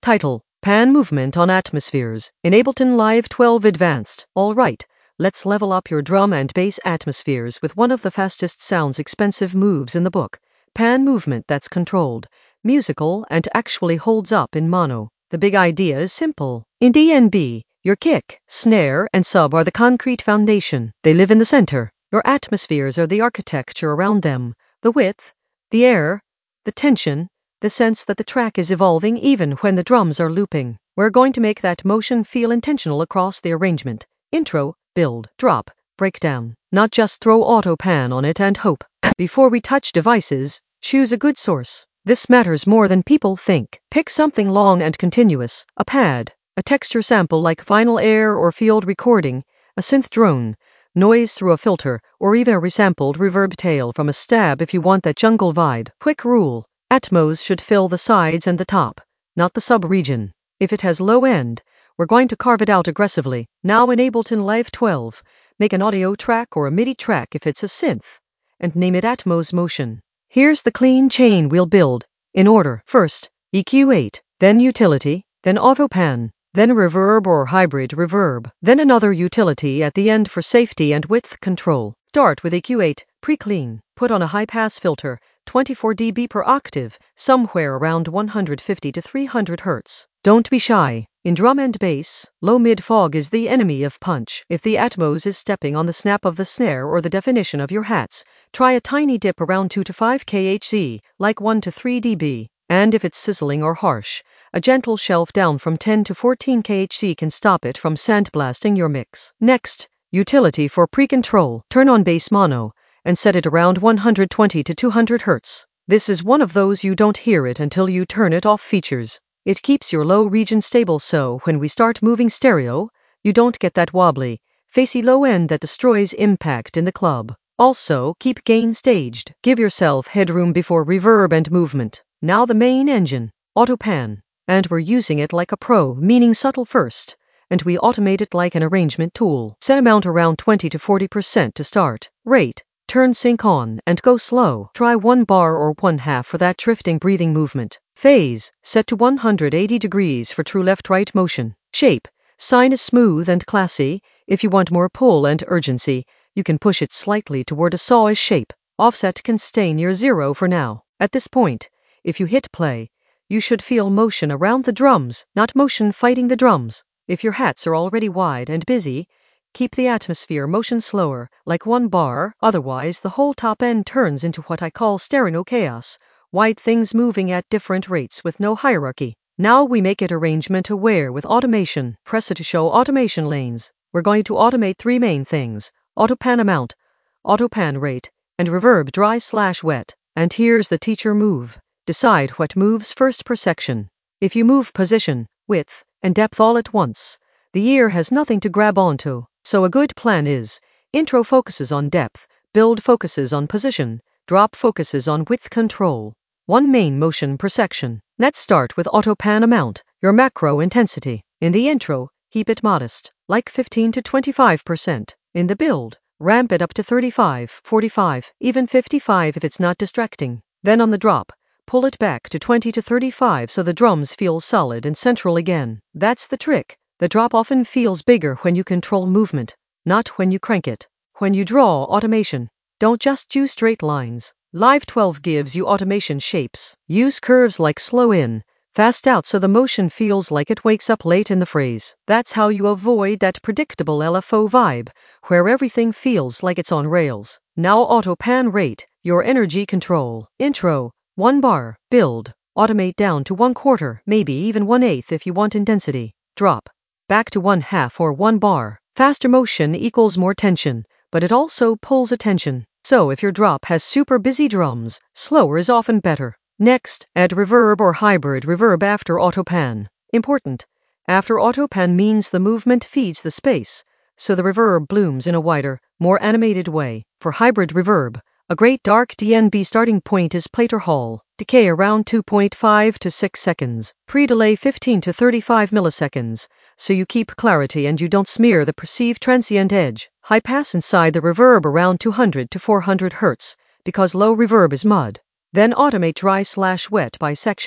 Title: Pan Movement on Atmospheres in Ableton Live 12 Advanced. Alright, let's level up your drum and bass atmospheres with one of the fastest sounds expensive moves in the book. Pan movement that's controlled, musical, and actually holds up in mono. The big idea is simple. In DnB, your kick, snare, and sub are the concrete foundation. They live in the center. Your atmospheres are the architecture around them. The width, the air, the tension, the sense that the track is evolving even when the drums are looping. We're going to make that motion feel intentional across the arrangement. Intro, build, drop, breakdown. Not just throw auto pan on it and hope. Before we touch devices, choose a good source. This matters more than people think. Pick something long and continuous. A pad, a texture sample like vinyl air or field recording, a synth drone, noise through a filter, or even a resampled reverb tail from a stab if you want that jungle vibe. Quick rule. Atmos should fill the sides and the top, not the sub-region. If it has low end, we're going to carve it out aggressively. Now in Ableton Live 12, make an audio track or a MIDI track if it's a synth, and name it Atmos Motion. Here's the clean chain we'll build, in order. First, EQ8, then utility, then autopan, then reverb or hybrid reverb, then another utility at the end for safety and width control. Start with EQ8, pre-clean, put on a high-pass filter, 24 dB per octave, somewhere around 150 to 300 Hz. Don't be shy. In drum and bass, low-mid fog is the enemy of punch. If the Atmos is stepping on the snap of the snare or the definition of your hats, try a tiny dip around 2 to 5 kHz, like 1 to 3 dB. And if it's sizzling or harsh, a gentle shelf down from 10 to 14 kHz can stop it from sandblasting your mix. Next, utility for pre-control. Turn on bass mono and set it around 120 to 200 Hz. This is one of those you don't hear it until you turn it off features. It keeps your low region stable so when we start moving stereo, you don't get that wobbly, facey low end that destroys impact in the club. Also, keep gain staged. Give yourself headroom before reverb and movement. Now the main engine, autopan. And we're using it like a pro, meaning subtle first, and we automate it like an arrangement tool. Set amount around 20 to 40% to start. Rate. Turn sync on and go slow. Try 1 bar or 1/2 for that drifting breathing movement. Phase, set to 180 degrees for true left-right motion. Shape, sine is smooth and classy. If you want more pull and urgency, you can push it slightly toward a sawish shape. Offset can stay near 0 for now. At this point, if you hit play, you should feel motion around the drums, not motion fighting the drums. If your hats are already wide and busy, keep the atmosphere motion slower, like 1 bar, otherwise the whole top end turns into what I call stereo chaos, wide things moving at different rates with no hierarchy. Now we make it arrangement aware with automation. Press it to show automation lanes. We're going to automate 3 main things: autopan amount, autopan rate, and reverb dry/wet. And here's the teacher move. Decide what moves first per section. If you move position, width, and depth all at once, the ear has nothing to grab onto. So a good plan is, intro focuses on depth, build focuses on position, drop focuses on width control. 1 main motion per section. Let's start with autopan amount, your macro intensity. In the intro, keep it modest, like 15 to 25%. In the build, ramp it up to 35, 45, even 55 if it's not distracting. Then on the drop, pull it back to 20 to 35 so the drums feel solid and central again. That's the trick. The drop often feels bigger when you control movement, not when you crank it. When you draw automation, don't just do straight lines. Live 12 gives you automation shapes. Use curves like slow in, fast out so the motion feels like it wakes up late in the phrase. That's how you avoid that predictable LFO vibe, where everything feels like it's on rails. Now autopan rate, your energy control. Intro, 1 bar, build, automate down to 1/4, maybe even 1/8 if you want intensity. Drop, back to 1/2 or 1 bar. Faster motion equals more tension, but it also pulls attention. So if your drop has super busy drums, slower is often better. Next, add reverb or hybrid reverb after autopan. Important. After autopan means the movement feeds the space, so the reverb blooms in a wider, more animated way. For hybrid reverb, a great dark DnB starting point is Plater Hall. Decay around 2.5 to 6 seconds. Pre-delay 15 to 35 milliseconds, so you keep clarity and you don't smear the perceived transient edge. High pass inside the reverb around 200 to 400 Hz, because low reverb is mud. Then automate dry/wet by section,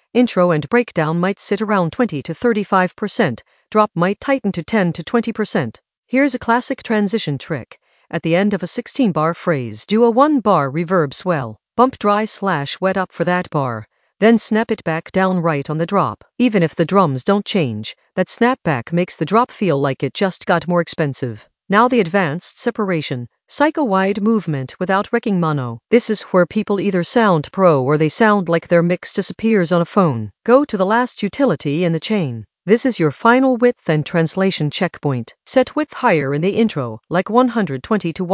Intro and breakdown might sit around 20 to 35%. Drop might tighten to 10 to 20%. Here's a classic transition trick. At the end of a 16-bar phrase, do a 1-bar reverb swell. Bump dry/wet up for that bar. Then snap it back down right on the drop. Even if the drums don't change, that snapback makes the drop feel like it just got more expensive. Now the advanced separation. Psycho-wide movement without wrecking mono. This is where people either sound pro or they sound like their mix disappears on a phone. Go to the last utility in the chain. This is your final width and translation checkpoint. Set width higher in the intro, like 120 to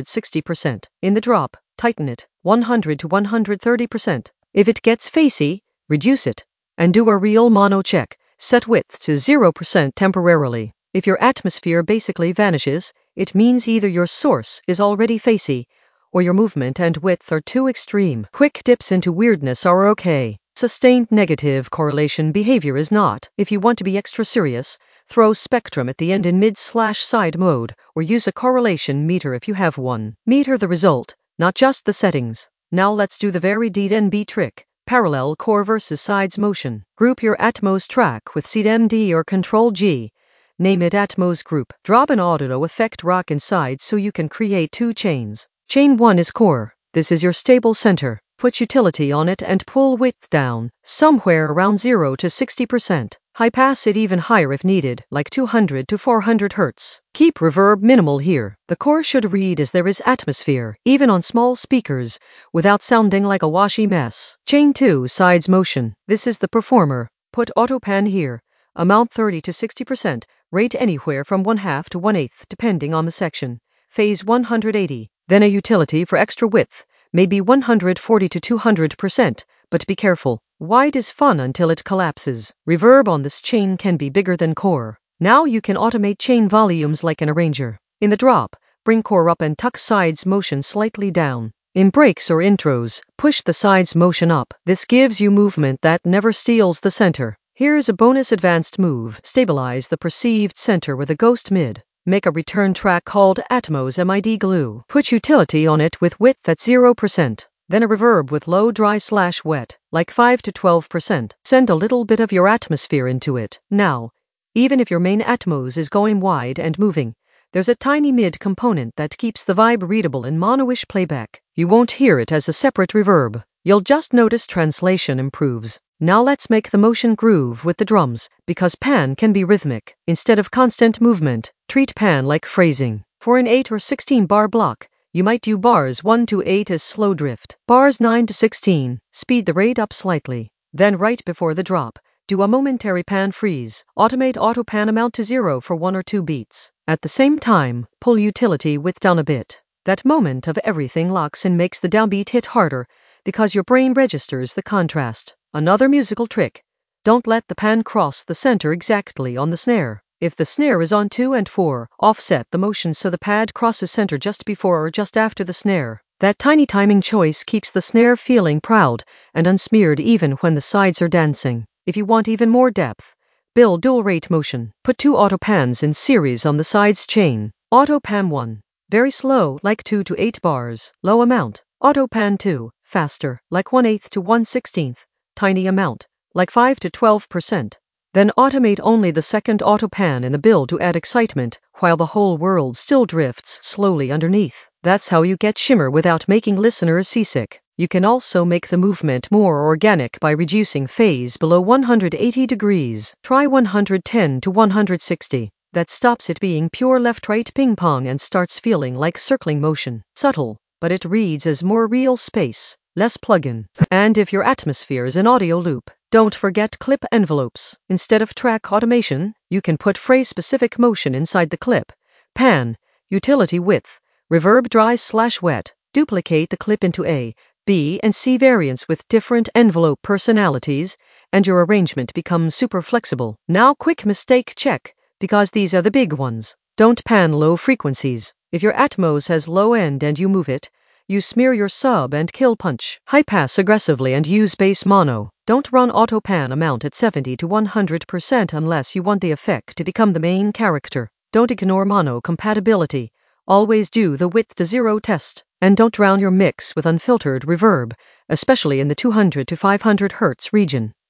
160%. In the drop, tighten it, 100 to 130%. If it gets facey, reduce it. And do a real mono check. Set width to 0% temporarily. If your atmosphere basically vanishes, it means either your source is already facey, or your movement and width are too extreme. Quick dips into weirdness are okay. Sustained negative correlation behavior is not. If you want to be extra serious, throw spectrum at the end in mid/side mode, or use a correlation meter if you have one. Meter the result, not just the settings. Now let's do the very DNB trick. Parallel core versus sides motion. Group your Atmos track with Ctrl+D or Ctrl+G. Name it Atmos Group. Drop an audio effect rock inside so you can create 2 chains. Chain 1 is core. This is your stable center. Put utility on it and pull width down, somewhere around 0 to 60%. High pass it even higher if needed, like 200 to 400 Hz. Keep reverb minimal here. The core should read as there is atmosphere, even on small speakers, without sounding like a washy mess. Chain 2 sides motion. This is the performer. Put auto pan here. Amount 30 to 60%. Rate anywhere from 1/2 to 1/8 depending on the section. Phase 180. Then a utility for extra width. Maybe 140 to 200%, but be careful. Wide is fun until it collapses. Reverb on this chain can be bigger than core. Now you can automate chain volumes like an arranger. In the drop, bring core up and tuck sides motion slightly down. In breaks or intros, push the sides motion up. This gives you movement that never steals the center. Here's a bonus advanced move. Stabilize the perceived center with a ghost mid. Make a return track called Atmos MID glue. Put utility on it with width at 0%. Then a reverb with low dry/wet, like 5 to 12%. Send a little bit of your atmosphere into it. Now, even if your main Atmos is going wide and moving, there's a tiny mid component that keeps the vibe readable in mono-ish playback. You won't hear it as a separate reverb. You'll just notice translation improves. Now let's make the motion groove with the drums, because pan can be rhythmic. Instead of constant movement, treat pan like phrasing. For an 8 or 16 bar block, you might do bars 1 to 8 as slow drift. Bars 9 to 16, speed the rate up slightly. Then right before the drop, do a momentary pan freeze. Automate auto pan amount to 0 for 1 or 2 beats. At the same time, pull utility width down a bit. That moment of everything locks in makes the downbeat hit harder, because your brain registers the contrast. Another musical trick. Don't let the pan cross the center exactly on the snare. If the snare is on 2 and 4, offset the motion so the pad crosses center just before or just after the snare. That tiny timing choice keeps the snare feeling proud and unsmeared even when the sides are dancing. If you want even more depth, build dual rate motion. Put 2 auto pans in series on the sides chain. Auto pan 1. Very slow, like 2 to 8 bars. Low amount. Auto pan 2. Faster, like 1/8 to 1/16. Tiny amount, like 5 to 12%. Then automate only the second auto pan in the build to add excitement, while the whole world still drifts slowly underneath. That's how you get shimmer without making listeners seasick. You can also make the movement more organic by reducing phase below 180 degrees. Try 110 to 160. That stops it being pure left-right ping-pong and starts feeling like circling motion. Subtle, but it reads as more real space. Less plug-in. And if your atmosphere is an audio loop, don't forget clip envelopes. Instead of track automation, you can put phrase-specific motion inside the clip. Pan, utility width, reverb dry/wet. Duplicate the clip into A, B, and C variants with different envelope personalities, and your arrangement becomes super flexible. Now quick mistake check, because these are the big ones. Don't pan low frequencies. If your Atmos has low end and you move it, you smear your sub and kill punch. High pass aggressively and use bass mono. Don't run auto pan amount at 70 to 100% unless you want the effect to become the main character. Don't ignore mono compatibility. Always do the width to 0 test. And don't drown your mix with unfiltered reverb, especially in the 200 to 500 Hz region.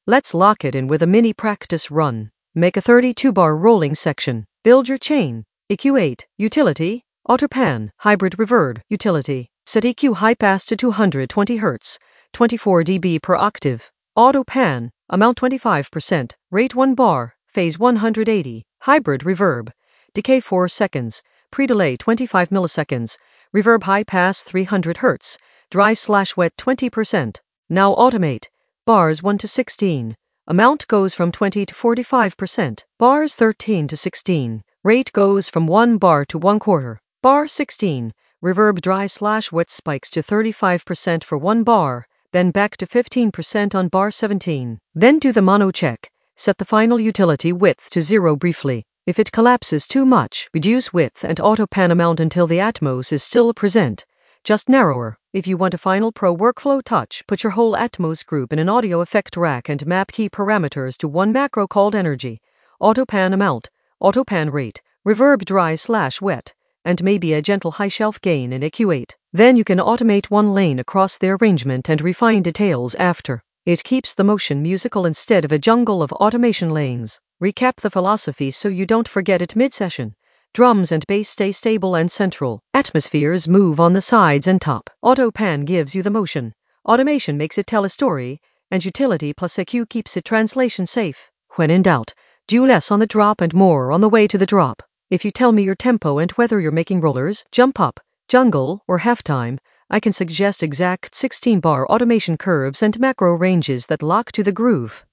Let's lock it in with a mini practice run. Make a 32-bar rolling section. Build your chain. EQ 8. Utility. Autopan. Hybrid reverb. Utility. Set EQ high pass to 220 Hz. 24 dB per octave. Autopan. Amount 25%. Rate 1 bar. Phase 180. Hybrid reverb. Decay 4 seconds. Pre-delay 25 milliseconds. Reverb high pass 300 Hz. Dry/wet 20%. Now automate. Bars 1 to 16. Amount goes from 20 to 45%. Bars 13 to 16. Rate goes from 1 bar to 1/4. Bar 16. Reverb dry/wet spikes to 35% for 1 bar, then back to 15% on bar 17. Then do the mono check. Set the final utility width to 0 briefly. If it collapses too much, reduce width and auto-pan amount until the Atmos is still present, just narrower. If you want a final pro workflow touch, put your whole Atmos group in an audio effect rack and map key parameters to one macro called energy, auto-pan amount, auto-pan rate, reverb dry/wet, and maybe a gentle high shelf gain in EQ 8. Then you can automate one lane across the arrangement and refine details after. It keeps the motion musical instead of a jungle of automation lanes. Recap the philosophy so you don't forget it mid-session. Drums and bass stay stable and central. Atmospheres move on the sides and top. Auto-pan gives you the motion. Automation makes it tell a story, and utility plus EQ keeps it translation safe. When in doubt, do less on the drop and more on the way to the drop. If you tell me your tempo and whether you're making rollers, jump up, jungle, or halftime, I can suggest exact 16-bar automation curves and macro ranges that lock to the groove.